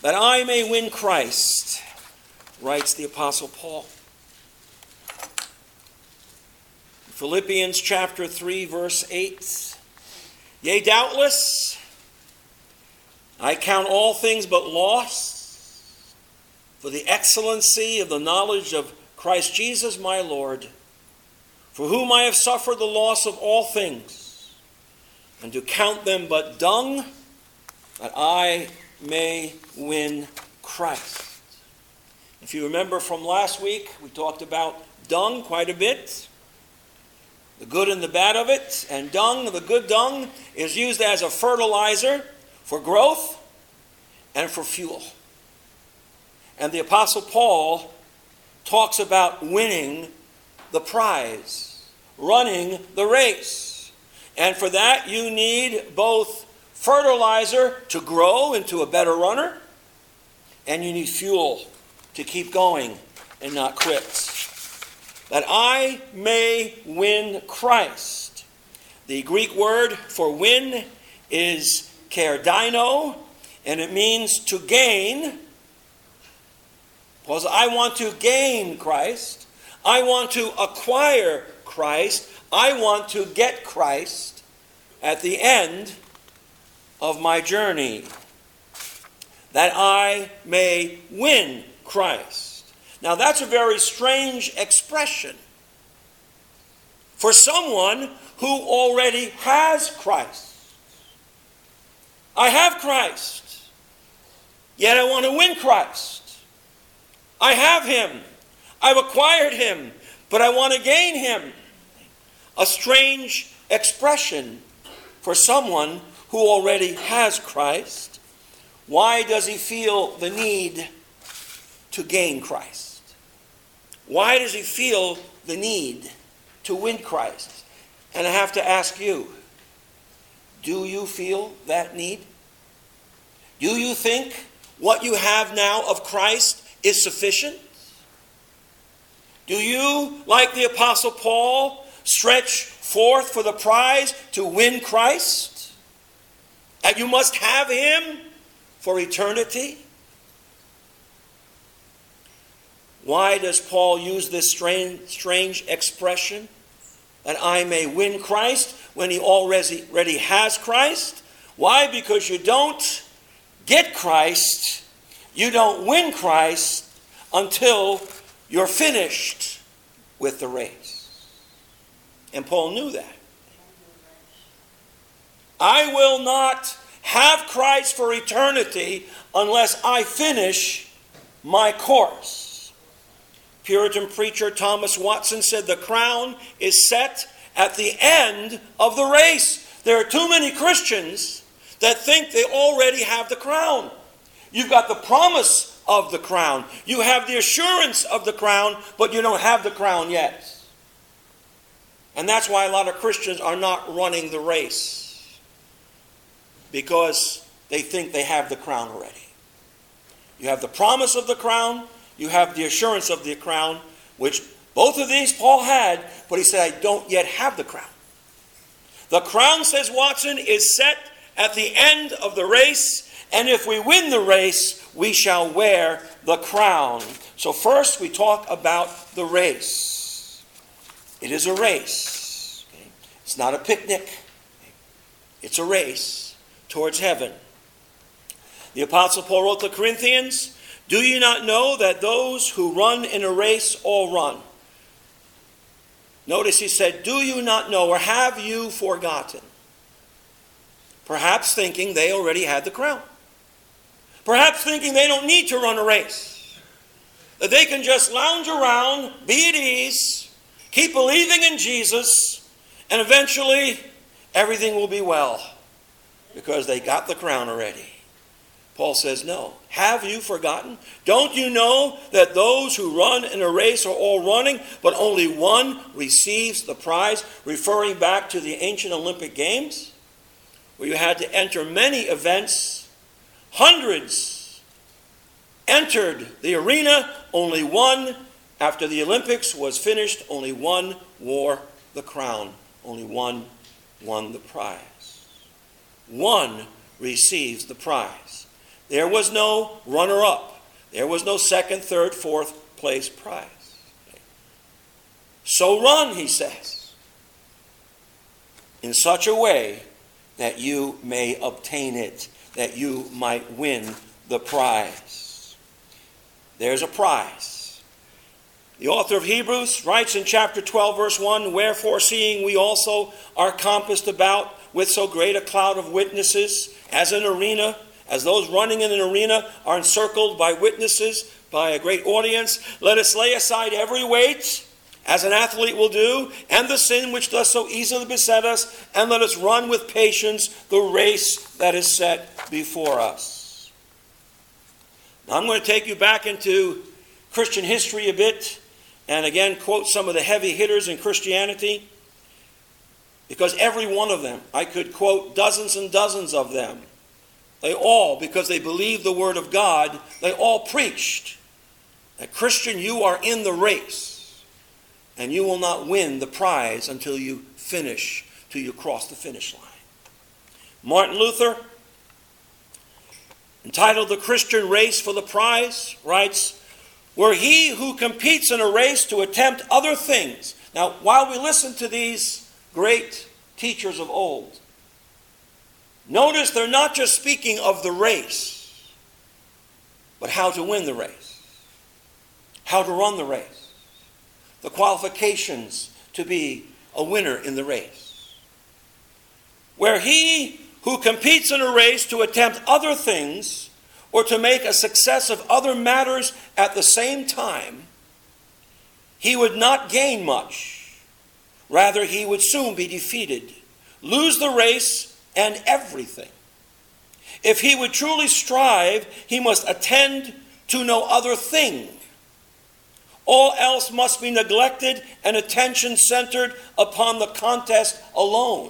that I may win Christ, writes the Apostle Paul. Philippians chapter 3, verse 8. Yea, doubtless, I count all things but loss for the excellency of the knowledge of Christ Jesus my Lord, for whom I have suffered the loss of all things, and to count them but dung, that I may win Christ. If you remember from last week, we talked about dung quite a bit, the good and the bad of it. And dung, the good dung, is used as a fertilizer for growth and for fuel. And the Apostle Paul talks about winning the prize, running the race. And for that you need both fertilizer to grow into a better runner, and you need fuel to keep going and not quit. That I may win Christ. The Greek word for win is kerdino, and it means to gain. Because I want to gain Christ. I want to acquire Christ. I want to get Christ at the end of my journey. That I may win Christ. Now that's a very strange expression for someone who already has Christ. I have Christ, yet I want to win Christ. I have him. I've acquired him, but I want to gain him. A strange expression for someone who already has Christ. Why does he feel the need to gain Christ? Why does he feel the need to win Christ? And I have to ask you, do you feel that need? Do you think what you have now of Christ is sufficient? Do you, like the Apostle Paul, stretch forth for the prize to win Christ? And you must have him for eternity? Why does Paul use this strange expression, that I may win Christ, when he already has Christ? Why? Because you don't get Christ, you don't win Christ until you're finished with the race. And Paul knew that. I will not have Christ for eternity unless I finish my course. Puritan preacher Thomas Watson said the crown is set at the end of the race. There are too many Christians that think they already have the crown. You've got the promise of the crown. You have the assurance of the crown, but you don't have the crown yet. And that's why a lot of Christians are not running the race, because they think they have the crown already. You have the promise of the crown. You have the assurance of the crown, which both of these Paul had, but he said, I don't yet have the crown. The crown, says Watson, is set at the end of the race, and if we win the race, we shall wear the crown. So first we talk about the race. It is a race. Okay? It's not a picnic. It's a race towards heaven. The Apostle Paul wrote to the Corinthians, do you not know that those who run in a race all run? Notice he said, do you not know, or have you forgotten? Perhaps thinking they already had the crown. Perhaps thinking they don't need to run a race. That they can just lounge around, be at ease, keep believing in Jesus, and eventually everything will be well, because they got the crown already. Paul says, no. Have you forgotten? Don't you know that those who run in a race are all running, but only one receives the prize? Referring back to the ancient Olympic Games, where you had to enter many events. Hundreds entered the arena. Only one, after the Olympics was finished, only one wore the crown. Only one won the prize. One receives the prize. There was no runner-up. There was no second, third, fourth place prize. So run, he says, in such a way that you may obtain it, that you might win the prize. There's a prize. The author of Hebrews writes in chapter 12, verse 1, "Wherefore, seeing we also are compassed about with so great a cloud of witnesses, as an arena, as those running in an arena are encircled by witnesses, by a great audience, let us lay aside every weight, as an athlete will do, and the sin which does so easily beset us, and let us run with patience the race that is set before us." Now I'm going to take you back into Christian history a bit, and again quote some of the heavy hitters in Christianity, because every one of them, I could quote dozens and dozens of them, they all, because they believed the word of God, they all preached that, Christian, you are in the race, and you will not win the prize until you finish, till you cross the finish line. Martin Luther, entitled "The Christian Race for the Prize," writes, "Were he who competes in a race to attempt other things." Now, while we listen to these great teachers of old, notice they're not just speaking of the race, but how to win the race, how to run the race, the qualifications to be a winner in the race. Where he who competes in a race to attempt other things, or to make a success of other matters at the same time, he would not gain much. Rather, he would soon be defeated, lose the race and everything. If he would truly strive, he must attend to no other thing. All else must be neglected and attention centered upon the contest alone.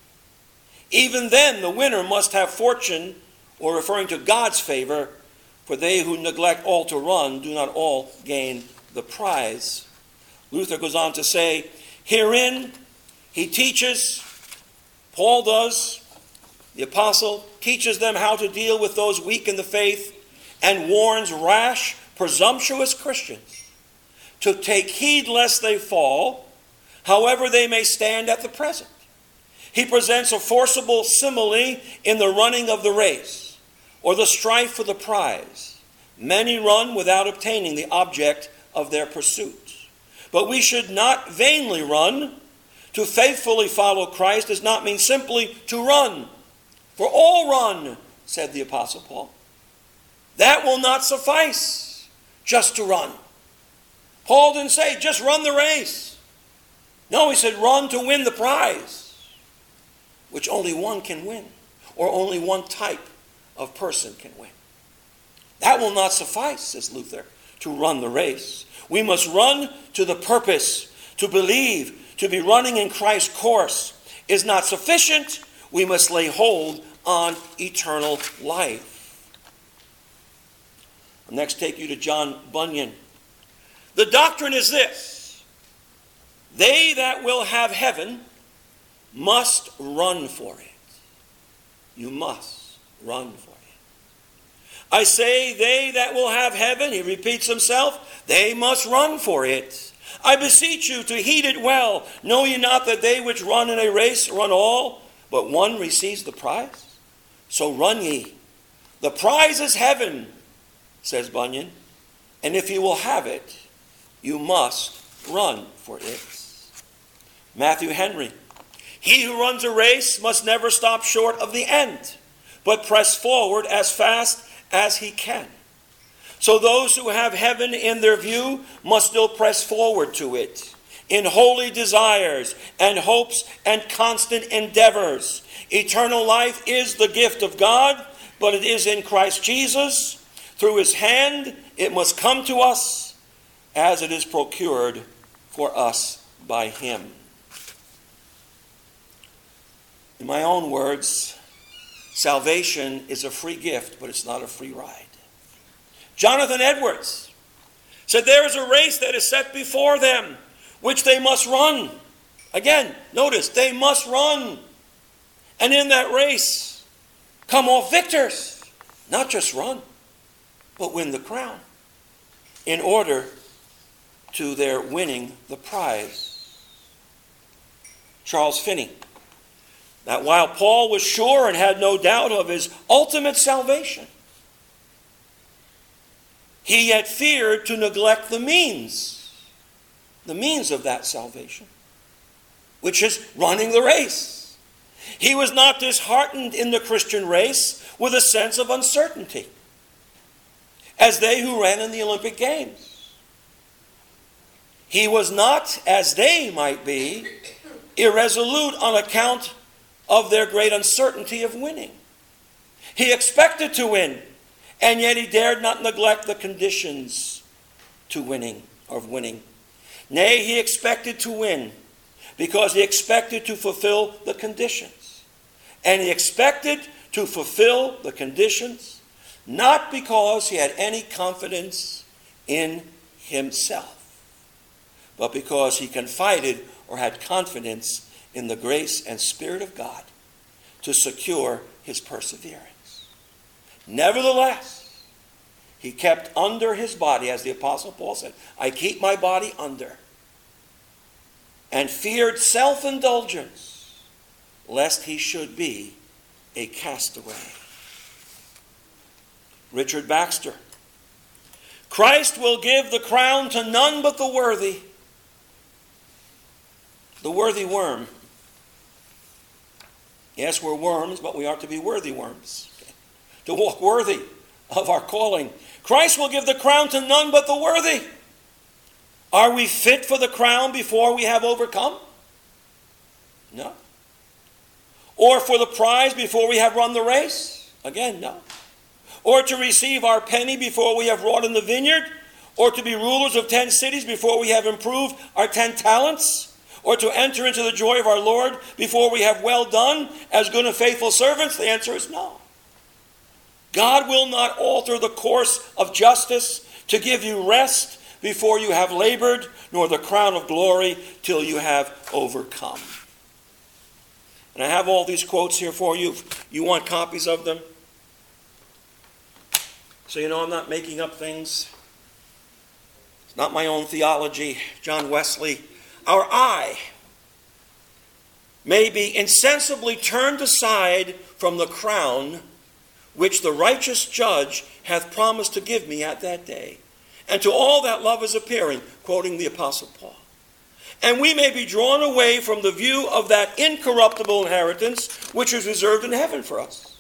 Even then, the winner must have fortune, or referring to God's favor, for they who neglect all to run do not all gain the prize. Luther goes on to say, herein he teaches, Paul does, the apostle, teaches them how to deal with those weak in the faith, and warns rash, presumptuous Christians to take heed lest they fall, however they may stand at the present. He presents a forcible simile in the running of the race, or the strife for the prize. Many run without obtaining the object of their pursuit. But we should not vainly run. To faithfully follow Christ does not mean simply to run. For all run, said the Apostle Paul. That will not suffice, just to run. Paul didn't say, just run the race. No, he said, run to win the prize, which only one can win, or only one type of person can win. That will not suffice, says Luther, to run the race. We must run to the purpose. To believe, to be running in Christ's course is not sufficient. We must lay hold on eternal life. I'll next take you to John Bunyan. The doctrine is this: they that will have heaven must run for it. You must run for it. I say, they that will have heaven, he repeats himself, they must run for it. I beseech you to heed it well. Know ye not that they which run in a race run all, but one receives the prize? So run ye. The prize is heaven, says Bunyan, and if you will have it, you must run for it. Matthew Henry. He who runs a race must never stop short of the end, but press forward as fast as he can. So those who have heaven in their view must still press forward to it in holy desires and hopes and constant endeavors. Eternal life is the gift of God, but it is in Christ Jesus. Through his hand it must come to us as it is procured for us by him. In my own words, salvation is a free gift, but it's not a free ride. Jonathan Edwards said there is a race that is set before them, which they must run. Again, notice, they must run. And in that race come off victors. Not just run, but win the crown in order to their winning the prize. Charles Finney, that while Paul was sure and had no doubt of his ultimate salvation, he yet feared to neglect the means of that salvation, which is running the race. He was not disheartened in the Christian race with a sense of uncertainty, as they who ran in the Olympic Games. He was not, as they might be, irresolute on account of their great uncertainty of winning. He expected to win, and yet he dared not neglect the conditions of winning. Nay, he expected to win because he expected to fulfill the conditions. And he expected to fulfill the conditions not because he had any confidence in himself, but because he confided or had confidence in the grace and Spirit of God to secure his perseverance. Nevertheless, he kept under his body, as the Apostle Paul said, I keep my body under, and feared self-indulgence, lest he should be a castaway. Richard Baxter, Christ will give the crown to none but the worthy. The worthy worm. Yes, we're worms, but we are to be worthy worms. To walk worthy of our calling. Christ will give the crown to none but the worthy. Are we fit for the crown before we have overcome? No. Or for the prize before we have run the race? Again, no. Or to receive our penny before we have wrought in the vineyard? Or to be rulers of 10 cities before we have improved our 10 talents? Or to enter into the joy of our Lord before we have well done as good and faithful servants? The answer is no. God will not alter the course of justice to give you rest before you have labored, nor the crown of glory till you have overcome. And I have all these quotes here for you. You want copies of them? So you know I'm not making up things. It's not my own theology. John Wesley, our eye may be insensibly turned aside from the crown which the righteous judge hath promised to give me at that day, and to all that love is appearing, quoting the Apostle Paul. And we may be drawn away from the view of that incorruptible inheritance which is reserved in heaven for us.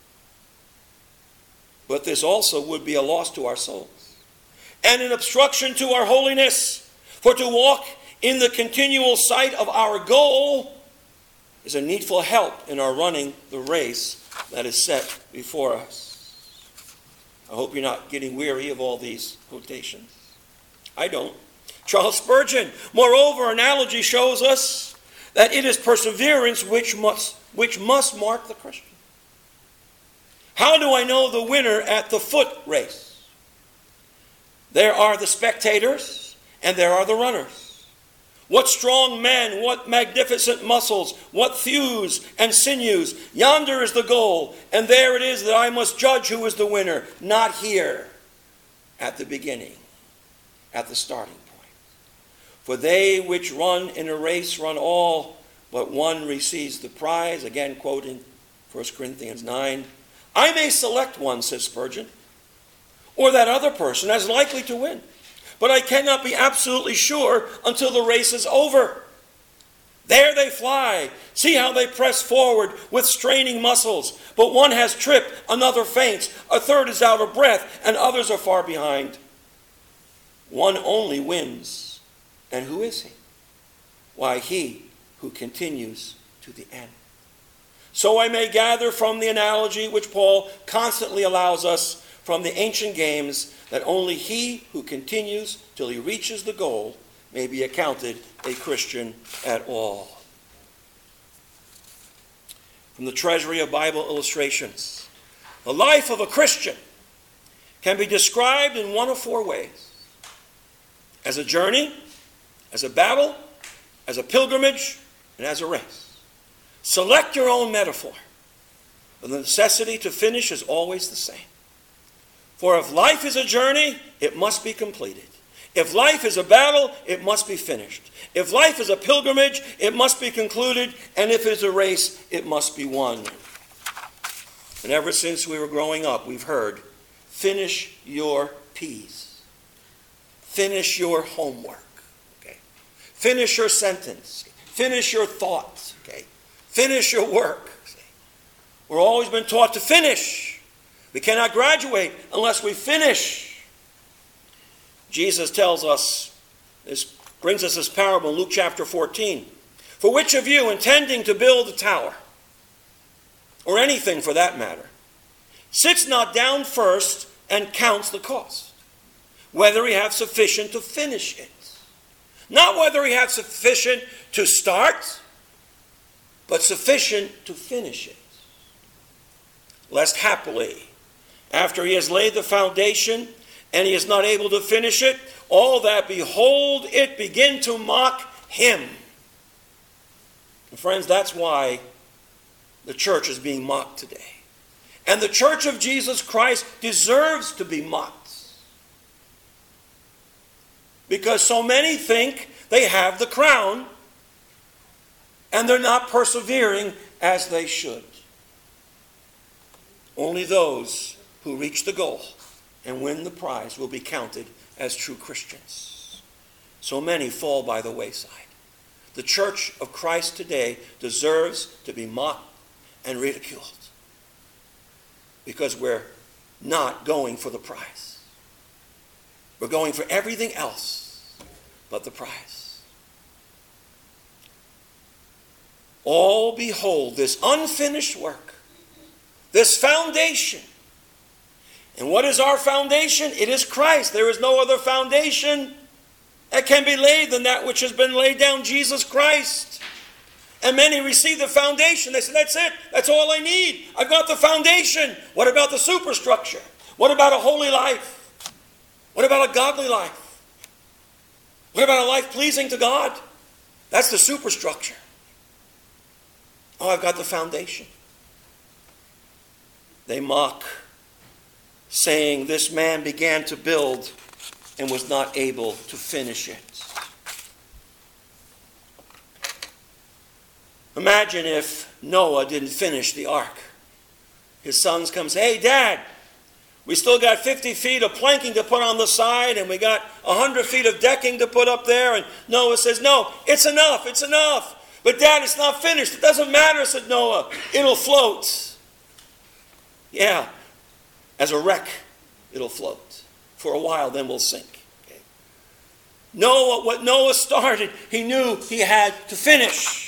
But this also would be a loss to our souls, and an obstruction to our holiness. For to walk in the continual sight of our goal is a needful help in our running the race that is set before us. I hope you're not getting weary of all these quotations. I don't. Charles Spurgeon, moreover, analogy shows us that it is perseverance which must mark the Christian. How do I know the winner at the foot race? There are the spectators and there are the runners. What strong men, what magnificent muscles, what thews and sinews. Yonder is the goal, and there it is that I must judge who is the winner, not here at the beginning, at the starting point. For they which run in a race run all, but one receives the prize. Again, quoting 1 Corinthians 9. I may select one, says Spurgeon, or that other person as likely to win. But I cannot be absolutely sure until the race is over. There they fly. See how they press forward with straining muscles. But one has tripped, another faints, a third is out of breath, and others are far behind. One only wins. And who is he? Why, he who continues to the end. So I may gather from the analogy which Paul constantly allows us from the ancient games that only he who continues till he reaches the goal may be accounted a Christian at all. From the Treasury of Bible Illustrations, the life of a Christian can be described in one of 4 ways: as a journey, as a battle, as a pilgrimage, and as a race. Select your own metaphor, but the necessity to finish is always the same. For if life is a journey, it must be completed. If life is a battle, it must be finished. If life is a pilgrimage, it must be concluded. And if it is a race, it must be won. And ever since we were growing up, we've heard, finish your P's. Finish your homework. Okay? Finish your sentence. Finish your thoughts. Okay? Finish your work. We're always been taught to finish. We cannot graduate unless we finish. Jesus tells us, this brings us this parable in Luke chapter 14. For which of you, intending to build a tower, or anything for that matter, sits not down first and counts the cost, whether he have sufficient to finish it? Not whether he have sufficient to start, but sufficient to finish it. Lest happily, after he has laid the foundation, and he is not able to finish it, all that behold it begin to mock him. And friends, that's why the church is being mocked today. And the church of Jesus Christ deserves to be mocked. Because so many think they have the crown, and they're not persevering as they should. Only those who reach the goal and win the prize will be counted as true Christians. So many fall by the wayside. The church of Christ today deserves to be mocked and ridiculed because we're not going for the prize. We're going for everything else but the prize. All behold this unfinished work, this foundation. And what is our foundation? It is Christ. There is no other foundation that can be laid than that which has been laid down, Jesus Christ. And many receive the foundation. They say, that's it. That's all I need. I've got the foundation. What about the superstructure? What about a holy life? What about a godly life? What about a life pleasing to God? That's the superstructure. Oh, I've got the foundation. They mock, saying this man began to build and was not able to finish it. Imagine if Noah didn't finish the ark. His sons come say, hey, Dad, we still got 50 feet of planking to put on the side, and we got 100 feet of decking to put up there. And Noah says, no, it's enough, it's enough. But Dad, it's not finished. It doesn't matter, said Noah. It'll float. Yeah, as a wreck, it'll float. For a while, then we'll sink. Okay. Noah, what Noah started, he knew he had to finish.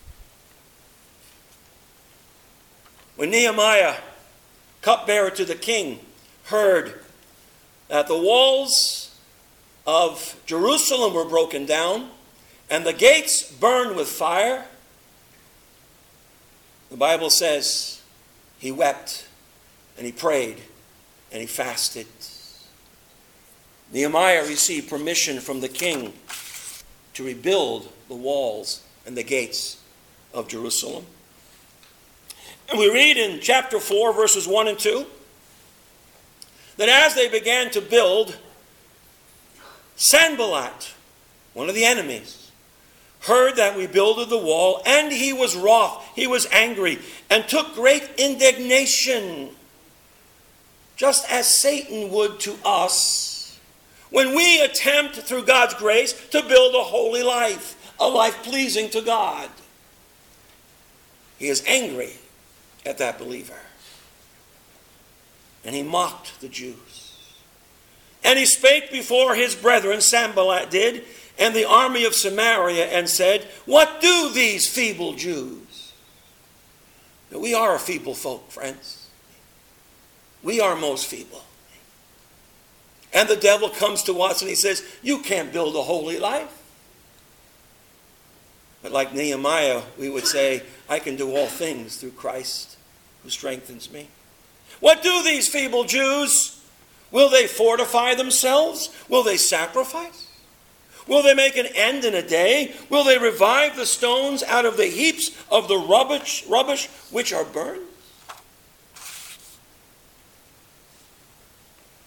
When Nehemiah, cupbearer to the king, heard that the walls of Jerusalem were broken down and the gates burned with fire, the Bible says he wept and he prayed and he fasted. Nehemiah received permission from the king to rebuild the walls and the gates of Jerusalem. And we read in chapter 4, verses 1 and 2, that as they began to build, Sanballat, one of the enemies, heard that we builded the wall, and he was wroth, he was angry, and took great indignation, just as Satan would to us, when we attempt through God's grace to build a holy life, a life pleasing to God. He is angry at that believer. And he mocked the Jews. And he spake before his brethren, Sanballat did, and the army of Samaria, and said, what do these feeble Jews? Now, we are a feeble folk, friends. We are most feeble. And the devil comes to us and he says, you can't build a holy life. But like Nehemiah, we would say, I can do all things through Christ who strengthens me. What do these feeble Jews? Will they fortify themselves? Will they sacrifice? Will they make an end in a day? Will they revive the stones out of the heaps of the rubbish which are burned?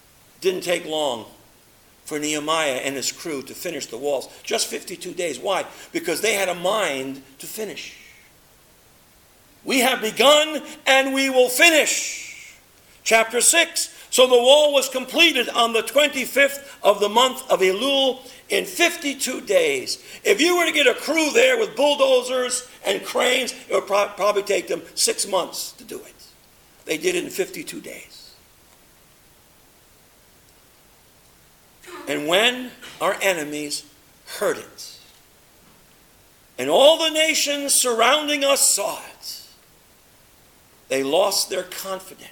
Didn't take long for Nehemiah and his crew to finish the walls. Just 52 days. Why? Because they had a mind to finish. We have begun and we will finish. Chapter 6. So the wall was completed on the 25th of the month of Elul in 52 days. If you were to get a crew there with bulldozers and cranes, it would probably take them 6 months to do it. They did it in 52 days. And when our enemies heard it, and all the nations surrounding us saw it, they lost their confidence.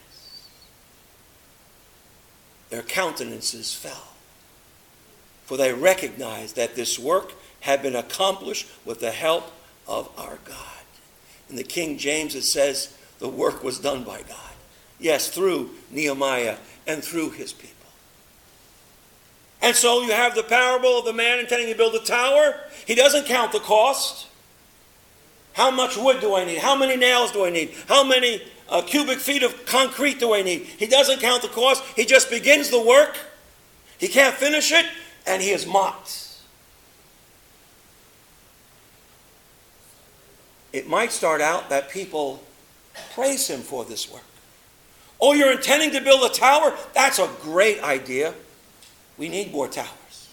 Their countenances fell, for they recognized that this work had been accomplished with the help of our God. In the King James it says the work was done by God. Yes, through Nehemiah and through his people. And so you have the parable of the man intending to build a tower. He doesn't count the cost. How much wood do I need? How many nails do I need? How many cubic feet of concrete do I need? He doesn't count the cost. He just begins the work. He can't finish it, and he is mocked. It might start out that people praise him for this work. Oh, you're intending to build a tower? That's a great idea. We need more towers.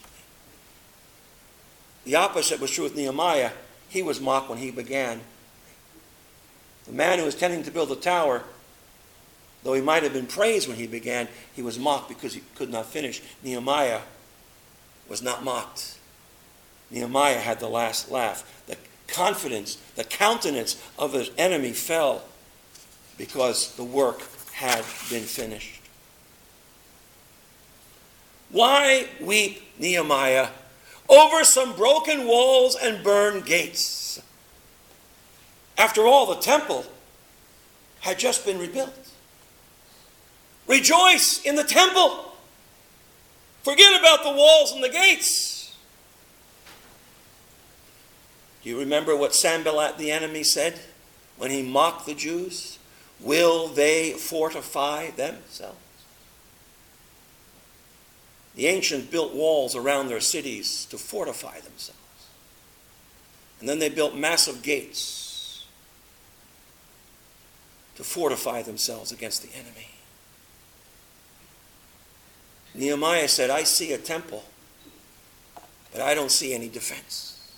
The opposite was true with Nehemiah. He was mocked when he began. The man who was intending to build a tower, though he might have been praised when he began, he was mocked because he could not finish. Nehemiah was not mocked. Nehemiah had the last laugh. The confidence, the countenance of his enemy fell because the work had been finished. Why weep, Nehemiah, over some broken walls and burned gates? After all, the temple had just been rebuilt. Rejoice in the temple. Forget about the walls and the gates. Do you remember what Sanballat the enemy said when he mocked the Jews? Will they fortify themselves? The ancients built walls around their cities to fortify themselves. And then they built massive gates to fortify themselves against the enemy. Nehemiah said, I see a temple, but I don't see any defense.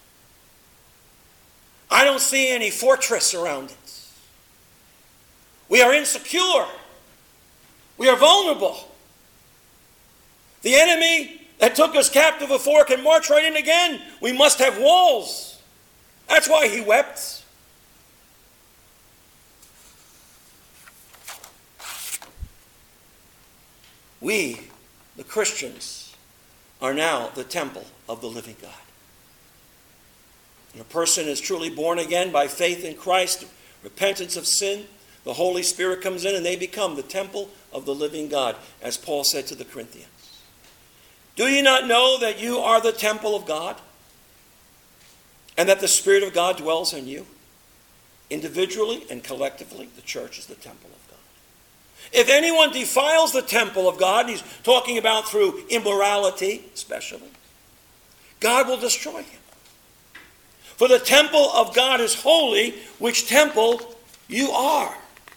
I don't see any fortress around it. We are insecure. We are vulnerable. The enemy that took us captive before can march right in again. We must have walls. That's why he wept. We, the Christians, are now the temple of the living God. When a person is truly born again by faith in Christ, repentance of sin, the Holy Spirit comes in and they become the temple of the living God, as Paul said to the Corinthians. Do you not know that you are the temple of God and that the Spirit of God dwells in you? Individually and collectively, the church is the temple of God. If anyone defiles the temple of God, he's talking about through immorality especially, God will destroy him. For the temple of God is holy, which temple you are.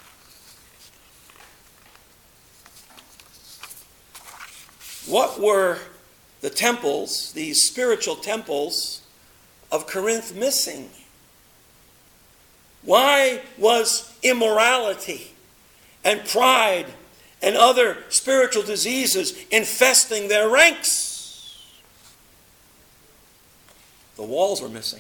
What were the temples, these spiritual temples of Corinth, missing? Why was immorality and pride and other spiritual diseases infesting their ranks? The walls were missing.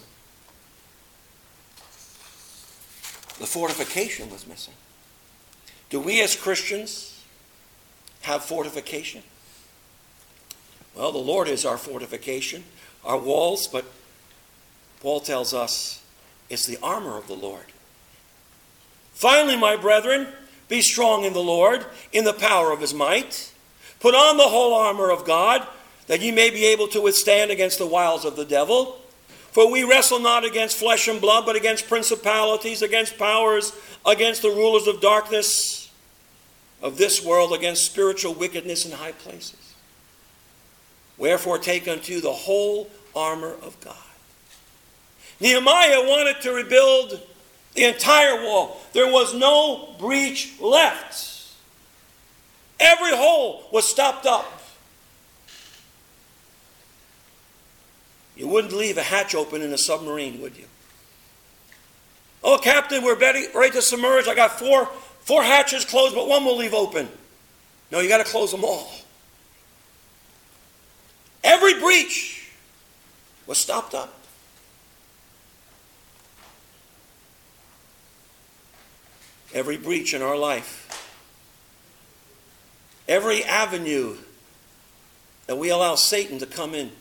The fortification was missing. Do we as Christians have fortification? Well, the Lord is our fortification, our walls, but Paul tells us it's the armor of the Lord. Finally, my brethren, be strong in the Lord, in the power of his might. Put on the whole armor of God, that ye may be able to withstand against the wiles of the devil. For we wrestle not against flesh and blood, but against principalities, against powers, against the rulers of darkness, of this world against spiritual wickedness in high places. Wherefore take unto you the whole armor of God. Nehemiah wanted to rebuild the entire wall. There was no breach left. Every hole was stopped up. You wouldn't leave a hatch open in a submarine, would you? Oh, Captain, we're ready to submerge. I got four hatches closed, but one will leave open. No, you got to close them all. Every breach was stopped up. Every breach in our life, every avenue that we allow Satan to come in.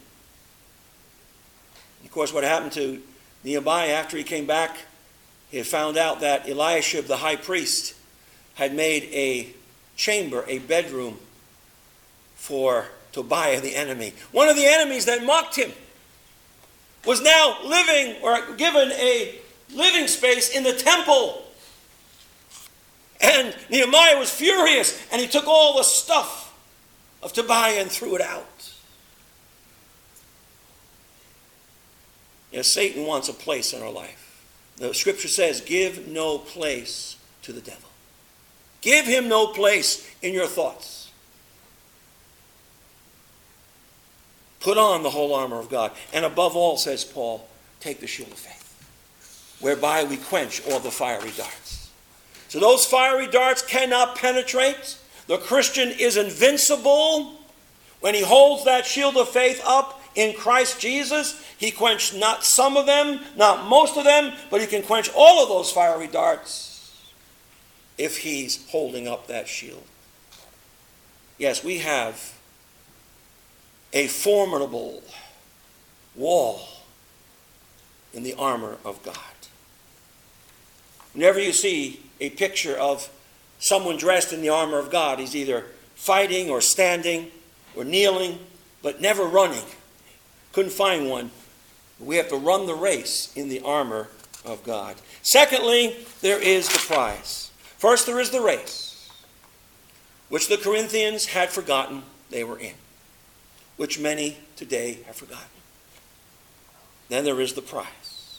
Of course, what happened to Nehemiah after he came back, he had found out that Eliashib, the high priest, had made a chamber, a bedroom for Tobiah, the enemy. One of the enemies that mocked him was now living or given a living space in the temple. And Nehemiah was furious, and he took all the stuff of Tobiah and threw it out. Yes, Satan wants a place in our life. The scripture says, give no place to the devil. Give him no place in your thoughts. Put on the whole armor of God. And above all, says Paul, take the shield of faith, whereby we quench all the fiery darts. So those fiery darts cannot penetrate. The Christian is invincible. When he holds that shield of faith up in Christ Jesus, he quenched not some of them, not most of them, but he can quench all of those fiery darts if he's holding up that shield. Yes, we have a formidable wall in the armor of God. Whenever you see a picture of someone dressed in the armor of God, he's either fighting or standing or kneeling, but never running. Couldn't find one. We have to run the race in the armor of God. Secondly, there is the prize. First, there is the race, which the Corinthians had forgotten they were in, which many today have forgotten. Then there is the prize.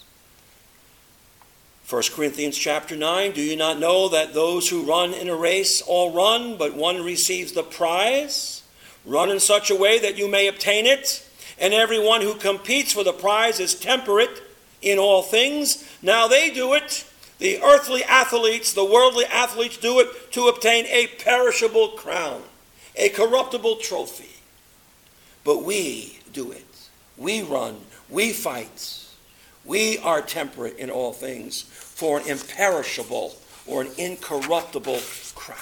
1 Corinthians chapter 9, do you not know that those who run in a race all run, but one receives the prize? Run in such a way that you may obtain it. And everyone who competes for the prize is temperate in all things. Now they do it. The earthly athletes, the worldly athletes do it to obtain a perishable crown, a corruptible trophy. But we do it. We run. We fight. We are temperate in all things for an imperishable or an incorruptible crown.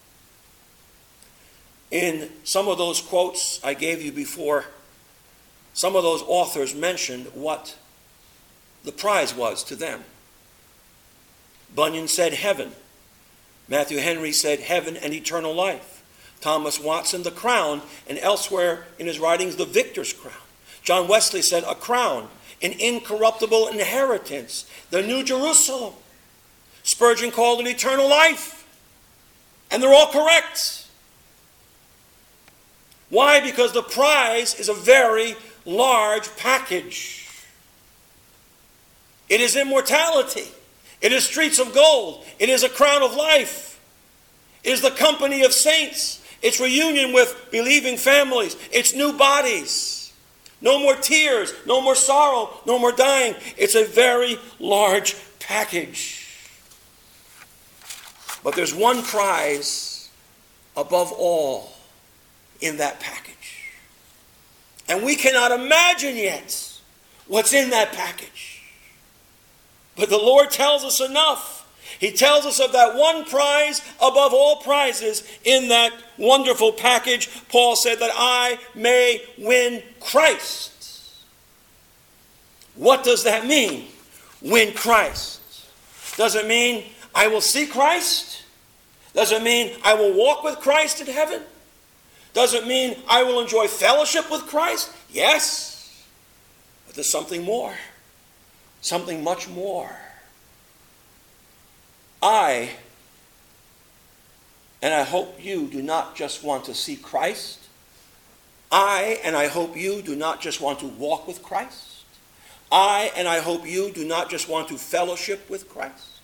In some of those quotes I gave you before, some of those authors mentioned what the prize was to them. Bunyan said heaven. Matthew Henry said heaven and eternal life. Thomas Watson, the crown, and elsewhere in his writings, the victor's crown. John Wesley said a crown, an incorruptible inheritance, the New Jerusalem. Spurgeon called it eternal life. And they're all correct. Why? Because the prize is a very large package. It is immortality. It is streets of gold. It is a crown of life. It is the company of saints. It's reunion with believing families. It's new bodies. No more tears. No more sorrow. No more dying. It's a very large package. But there's one prize above all in that package. And we cannot imagine yet what's in that package. But the Lord tells us enough. He tells us of that one prize above all prizes in that wonderful package. Paul said that I may win Christ. What does that mean? Win Christ. Does it mean I will see Christ? Does it mean I will walk with Christ in heaven? Does it mean I will enjoy fellowship with Christ? Yes. But there's something more. Something much more. I and I hope you do not just want to see Christ. I hope you do not just want to walk with Christ. I hope you do not just want to fellowship with Christ.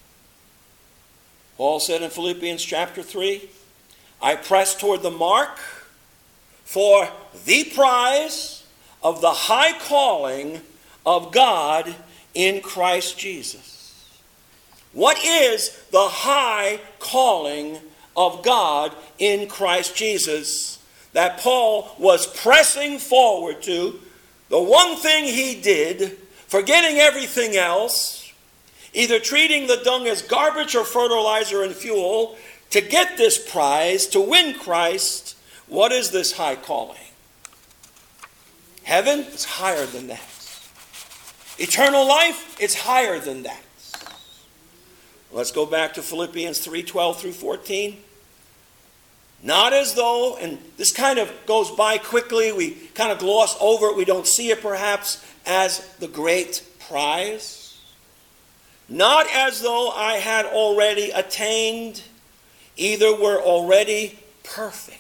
Paul said in Philippians chapter 3, I press toward the mark for the prize of the high calling of God in Christ Jesus. What is the high calling of God in Christ Jesus that Paul was pressing forward to? The one thing he did, forgetting everything else, either treating the dung as garbage or fertilizer and fuel, to get this prize, to win Christ. What is this high calling? Heaven is higher than that. Eternal life, it's higher than that. Let's go back to Philippians 3:12 through 14. Not as though, and this kind of goes by quickly, we kind of gloss over it, we don't see it perhaps as the great prize. Not as though I had already attained, either were already perfect.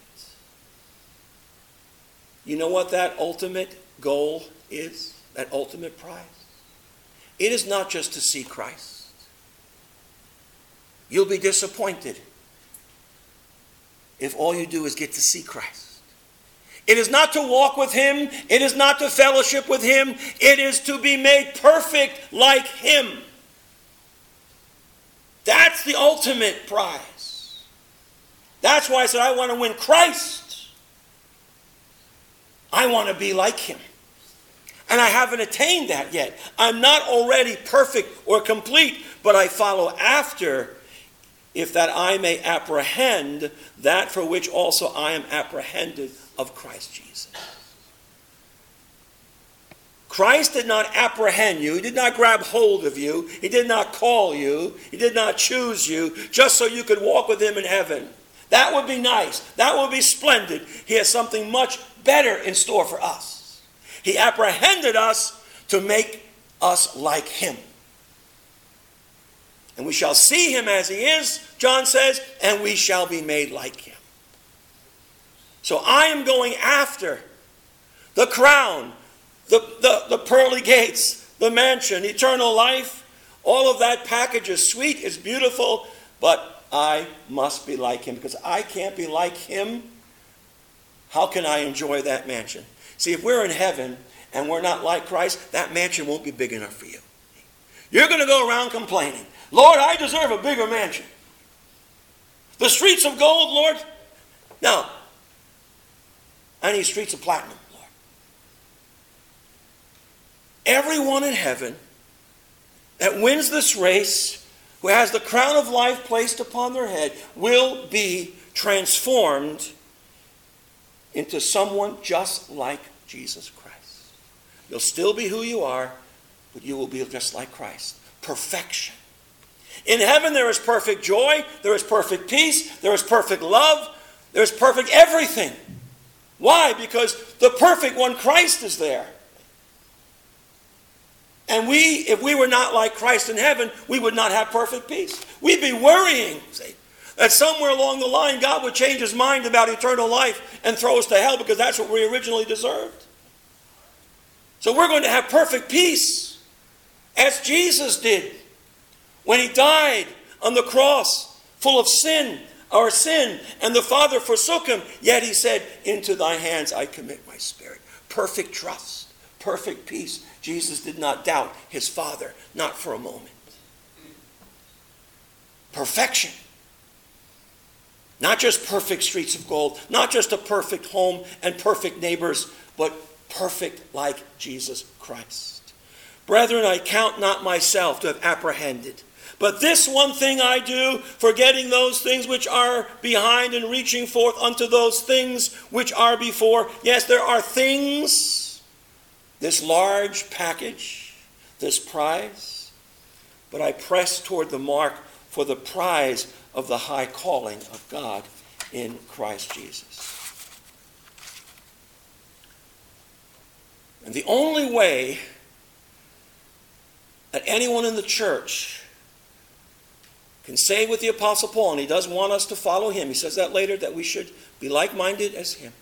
You know what that ultimate goal is? That ultimate prize? It is not just to see Christ. You'll be disappointed if all you do is get to see Christ. It is not to walk with Him. It is not to fellowship with Him. It is to be made perfect like Him. That's the ultimate prize. That's why I said I want to win Christ. I want to be like Him. And I haven't attained that yet. I'm not already perfect or complete, but I follow after, if that I may apprehend that for which also I am apprehended of Christ Jesus. Christ did not apprehend you. He did not grab hold of you. He did not call you. He did not choose you just so you could walk with Him in heaven. That would be nice. That would be splendid. He has something much better in store for us. He apprehended us to make us like Him. And we shall see Him as He is, John says, and we shall be made like Him. So I am going after the crown, the pearly gates, the mansion, eternal life. All of that package is sweet, is beautiful, but I must be like Him. Because I can't be like Him, how can I enjoy that mansion? See, if we're in heaven and we're not like Christ, that mansion won't be big enough for you. You're going to go around complaining, Lord, I deserve a bigger mansion. The streets of gold, Lord? No. I need streets of platinum, Lord. Everyone in heaven that wins this race, who has the crown of life placed upon their head, will be transformed into someone just like Jesus Christ. You'll still be who you are, but you will be just like Christ. Perfection. In heaven there is perfect joy, there is perfect peace, there is perfect love, there is perfect everything. Why? Because the perfect one, Christ, is there. And if we were not like Christ in heaven, we would not have perfect peace. We'd be worrying, see, that somewhere along the line God would change His mind about eternal life and throw us to hell because that's what we originally deserved. So we're going to have perfect peace as Jesus did when He died on the cross full of sin, our sin, and the Father forsook Him. Yet He said, into Thy hands I commit my spirit. Perfect trust, perfect peace. Jesus did not doubt His Father, not for a moment. Perfection. Not just perfect streets of gold, not just a perfect home and perfect neighbors, but perfect like Jesus Christ. Brethren, I count not myself to have apprehended, but this one thing I do, forgetting those things which are behind and reaching forth unto those things which are before. Yes, there are things, this large package, this prize, but I press toward the mark for the prize of the high calling of God in Christ Jesus. And the only way that anyone in the church can say with the Apostle Paul, and he does want us to follow him. He says that later, that we should be like-minded as him.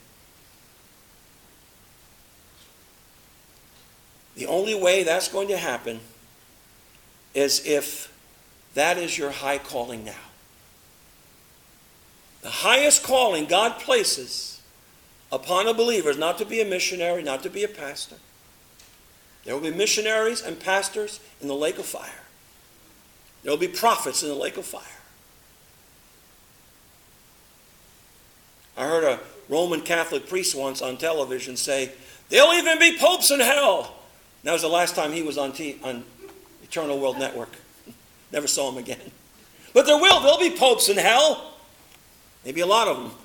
The only way that's going to happen is if that is your high calling now. The highest calling God places upon a believer is not to be a missionary, not to be a pastor. There will be missionaries and pastors in the lake of fire. There will be prophets in the lake of fire. I heard a Roman Catholic priest once on television say, there'll even be popes in hell. That was the last time he was on Eternal World Network. Never saw him again. But there'll be popes in hell. Maybe a lot of them.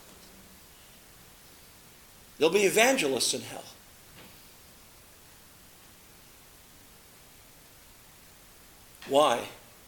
There'll be evangelists in hell. Why?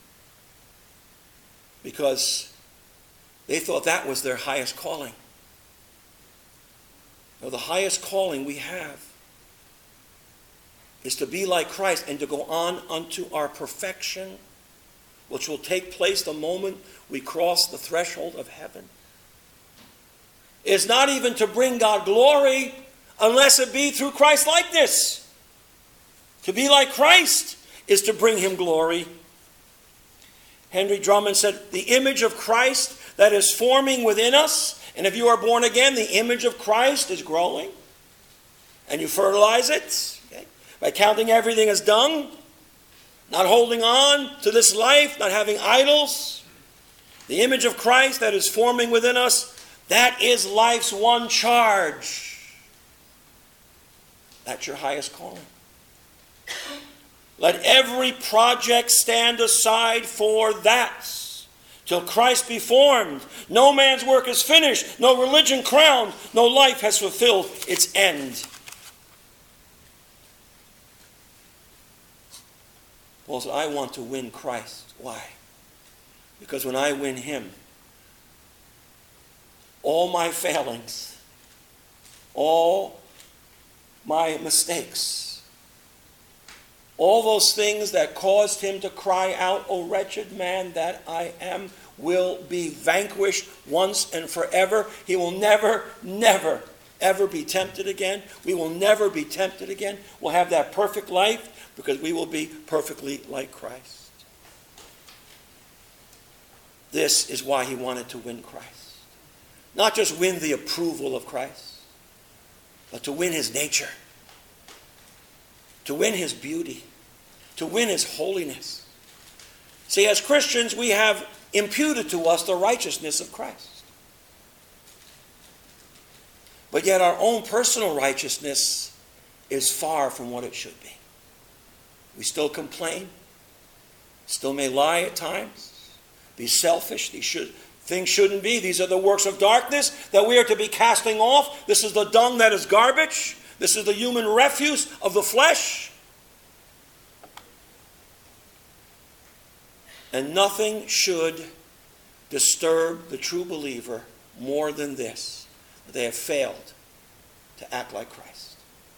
Because they thought that was their highest calling. No, the highest calling we have is to be like Christ and to go on unto our perfection, which will take place the moment we cross the threshold of heaven. It's not even to bring God glory unless it be through Christ-likeness. To be like Christ is to bring him glory. Henry Drummond said, the image of Christ that is forming within us, and if you are born again, the image of Christ is growing, and you fertilize it, okay, by counting everything as dung, not holding on to this life, not having idols. The image of Christ that is forming within us, that is life's one charge. That's your highest calling. Let every project stand aside for that, till Christ be formed. No man's work is finished, no religion crowned, no life has fulfilled its end. Paul said, I want to win Christ. Why? Because when I win him, all my failings, all my mistakes, all those things that caused him to cry out, O wretched man that I am, will be vanquished once and forever. He will never, never, ever be tempted again. We will never be tempted again. We'll have that perfect life because we will be perfectly like Christ. This is why he wanted to win Christ. Not just win the approval of Christ, but to win his nature, to win his beauty, to win his holiness. See, as Christians, we have imputed to us the righteousness of Christ. But yet our own personal righteousness is far from what it should be. We still complain, still may lie at times, be selfish. Things shouldn't be. These are the works of darkness that we are to be casting off. This is the dung that is garbage. This is the human refuse of the flesh. And nothing should disturb the true believer more than this, that they have failed to act like Christ.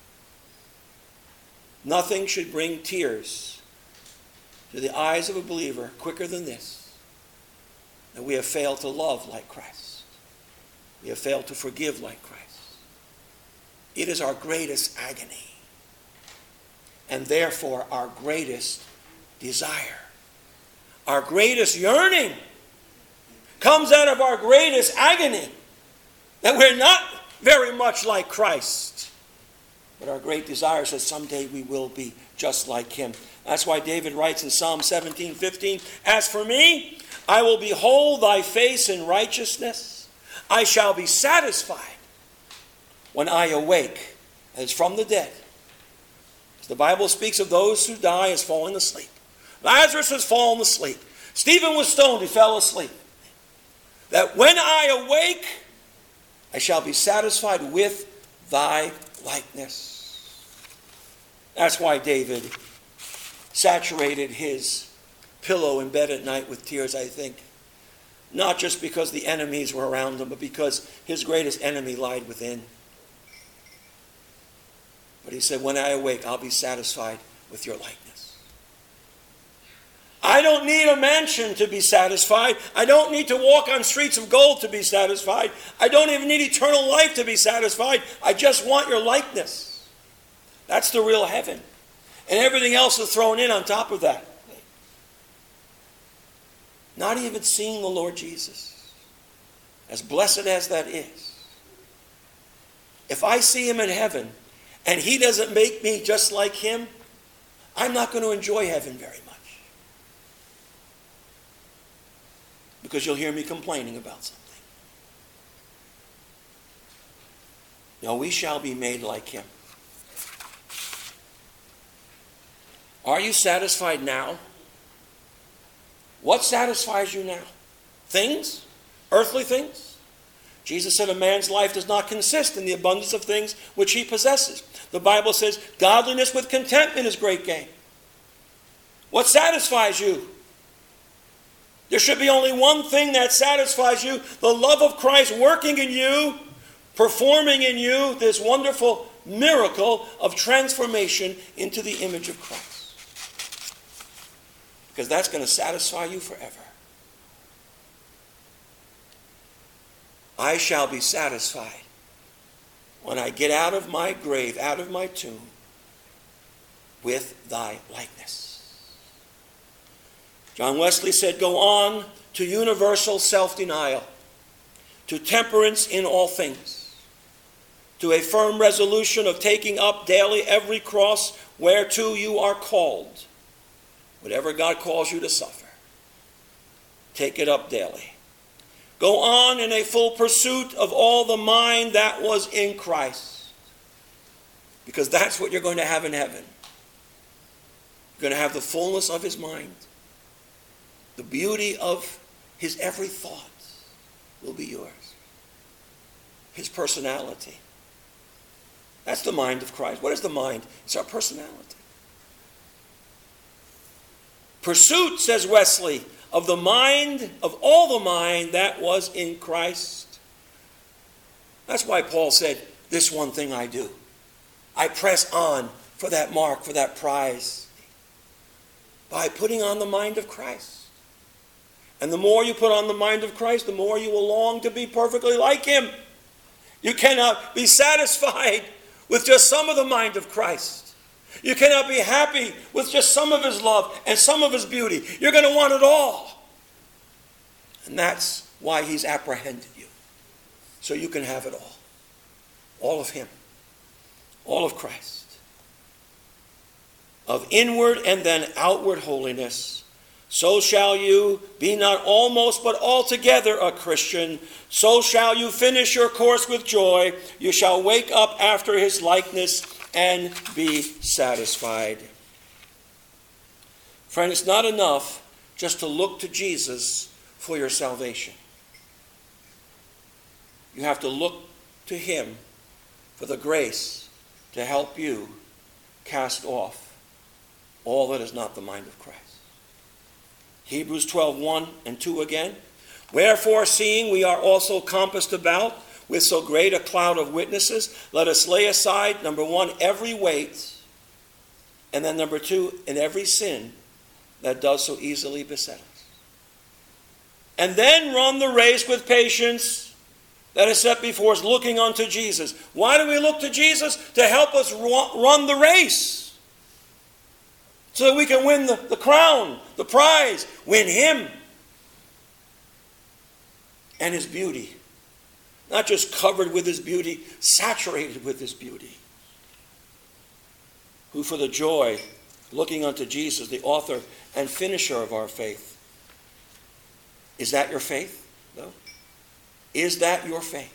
Nothing should bring tears to the eyes of a believer quicker than this, that we have failed to love like Christ. We have failed to forgive like Christ. It is our greatest agony, and therefore our greatest desire. Our greatest yearning comes out of our greatest agony, that we're not very much like Christ. But our great desire says someday we will be just like him. That's why David writes in Psalm 17:15, as for me, I will behold thy face in righteousness. I shall be satisfied when I awake as from the dead. As the Bible speaks of those who die as falling asleep. Lazarus has fallen asleep. Stephen was stoned, he fell asleep. That when I awake, I shall be satisfied with thy likeness. That's why David saturated his pillow in bed at night with tears, I think. Not just because the enemies were around him, but because his greatest enemy lied within. But he said, when I awake, I'll be satisfied with your likeness. I don't need a mansion to be satisfied. I don't need to walk on streets of gold to be satisfied. I don't even need eternal life to be satisfied. I just want your likeness. That's the real heaven. And everything else is thrown in on top of that. Not even seeing the Lord Jesus, as blessed as that is. If I see him in heaven and he doesn't make me just like him, I'm not going to enjoy heaven very much. Because you'll hear me complaining about something. No, we shall be made like him. Are you satisfied now? What satisfies you now? Things? Earthly things? Jesus said a man's life does not consist in the abundance of things which he possesses. The Bible says godliness with contentment is great gain. What satisfies you? There should be only one thing that satisfies you: the love of Christ working in you, performing in you this wonderful miracle of transformation into the image of Christ. Because that's going to satisfy you forever. I shall be satisfied when I get out of my grave, out of my tomb, with thy likeness. John Wesley said, go on to universal self-denial, to temperance in all things, to a firm resolution of taking up daily every cross whereto you are called. Whatever God calls you to suffer, take it up daily. Go on in a full pursuit of all the mind that was in Christ. Because that's what you're going to have in heaven. You're going to have the fullness of his mind. The beauty of his every thought will be yours. His personality. That's the mind of Christ. What is the mind? It's our personality. Pursuit, says Wesley, of the mind, of all the mind that was in Christ. That's why Paul said, this one thing I do. I press on for that mark, for that prize, by putting on the mind of Christ. And the more you put on the mind of Christ, the more you will long to be perfectly like him. You cannot be satisfied with just some of the mind of Christ. You cannot be happy with just some of his love and some of his beauty. You're going to want it all. And that's why he's apprehended you. So you can have it all. All of him. All of Christ. Of inward and then outward holiness. So shall you be not almost but altogether a Christian. So shall you finish your course with joy. You shall wake up after his likeness and be satisfied. Friend, it's not enough just to look to Jesus for your salvation. You have to look to him for the grace to help you cast off all that is not the mind of Christ. Hebrews 12:1 and 2 again. Wherefore, seeing we are also compassed about with so great a cloud of witnesses, let us lay aside, number one, every weight, and then number two, and every sin that does so easily beset us. And then run the race with patience that is set before us, looking unto Jesus. Why do we look to Jesus? To help us run the race. So that we can win the crown, the prize, win him and his beauty. Not just covered with his beauty, saturated with his beauty. Who for the joy, looking unto Jesus, the author and finisher of our faith. Is that your faith? No. Is that your faith?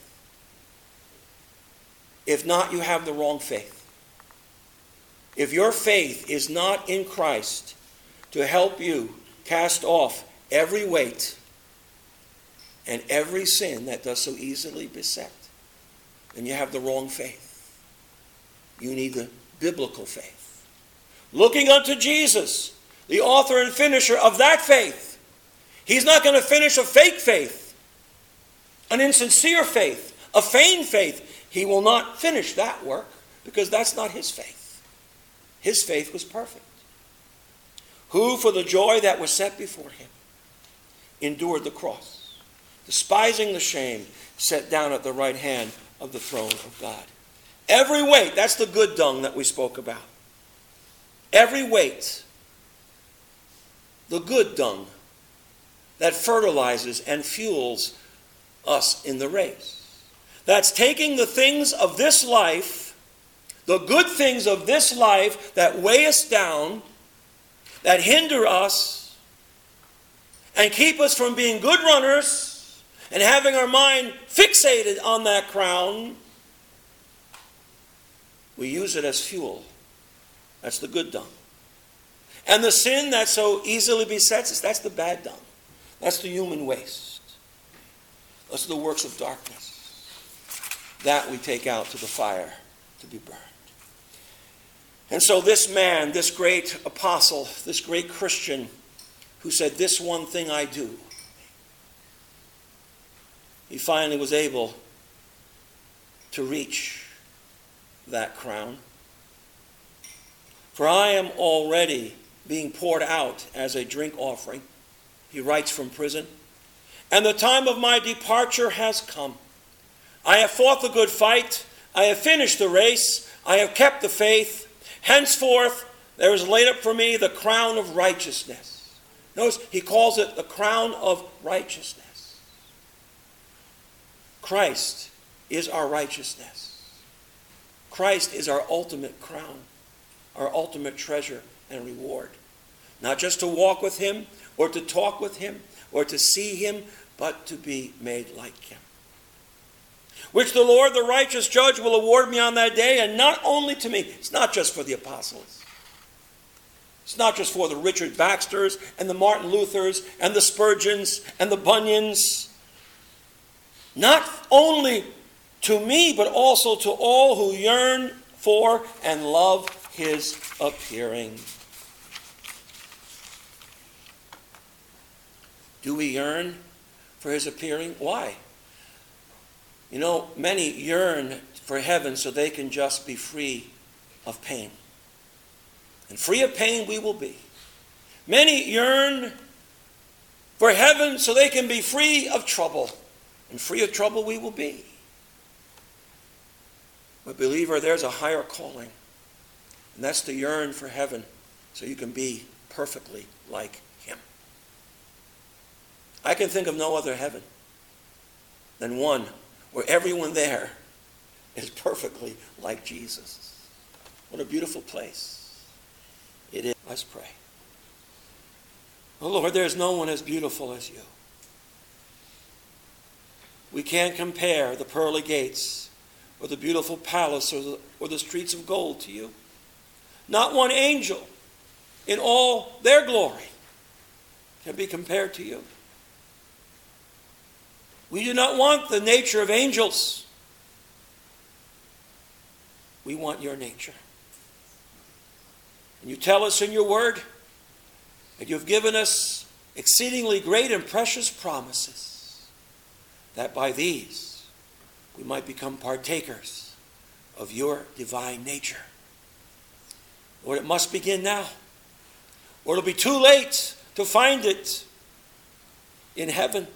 If not, you have the wrong faith. If your faith is not in Christ to help you cast off every weight and every sin that does so easily beset, then you have the wrong faith. You need the biblical faith. Looking unto Jesus, the author and finisher of that faith. He's not going to finish a fake faith, an insincere faith, a feigned faith. He will not finish that work because that's not his faith. His faith was perfect. who for the joy that was set before him endured the cross, despising the shame, sat down at the right hand of the throne of God. Every weight, that's the good dung that we spoke about. Every weight, the good dung that fertilizes and fuels us in the race. That's taking the things of this life, the good things of this life that weigh us down, that hinder us, and keep us from being good runners and having our mind fixated on that crown. We use it as fuel. That's the good dung. And the sin that so easily besets us, that's the bad dung. That's the human waste. That's the works of darkness. That we take out to the fire to be burned. And so this man, this great apostle, this great Christian who said, "This one thing I do," he finally was able to reach that crown. "For I am already being poured out as a drink offering," he writes from prison, "and the time of my departure has come. I have fought the good fight. I have finished the race. I have kept the faith. Henceforth, there is laid up for me the crown of righteousness." Notice he calls it the crown of righteousness. Christ is our righteousness. Christ is our ultimate crown, our ultimate treasure and reward. Not just to walk with him or to talk with him or to see him, but to be made like him. "Which the Lord, the righteous judge, will award me on that day, and not only to me." It's not just for the apostles. It's not just for the Richard Baxters and the Martin Luthers and the Spurgeons and the Bunyans. Not only to me, but also to all who yearn for and love his appearing. Do we yearn for his appearing? Why? You know, many yearn for heaven so they can just be free of pain. And free of pain we will be. Many yearn for heaven so they can be free of trouble. And free of trouble we will be. But believer, there's a higher calling. And that's to yearn for heaven so you can be perfectly like him. I can think of no other heaven than one where everyone there is perfectly like Jesus. What a beautiful place it is. Let's pray. Oh Lord, there is no one as beautiful as you. We can't compare the pearly gates or the beautiful palace or the streets of gold to you. Not one angel in all their glory can be compared to you. We do not want the nature of angels. We want your nature. And you tell us in your word that you've given us exceedingly great and precious promises, that by these we might become partakers of your divine nature. Lord, it must begin now, or it'll be too late to find it in heaven.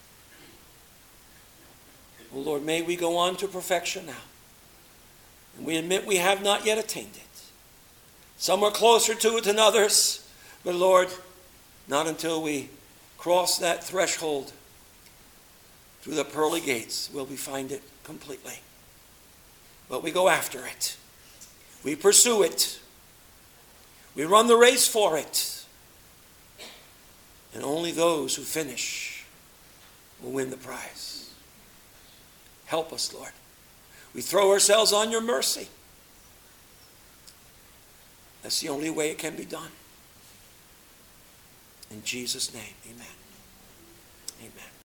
Oh Lord, may we go on to perfection now. And we admit we have not yet attained it. Some are closer to it than others. But Lord, not until we cross that threshold through the pearly gates will we find it completely. But we go after it. We pursue it. We run the race for it. And only those who finish will win the prize. Help us, Lord. We throw ourselves on your mercy. That's the only way it can be done. In Jesus' name, amen. Amen.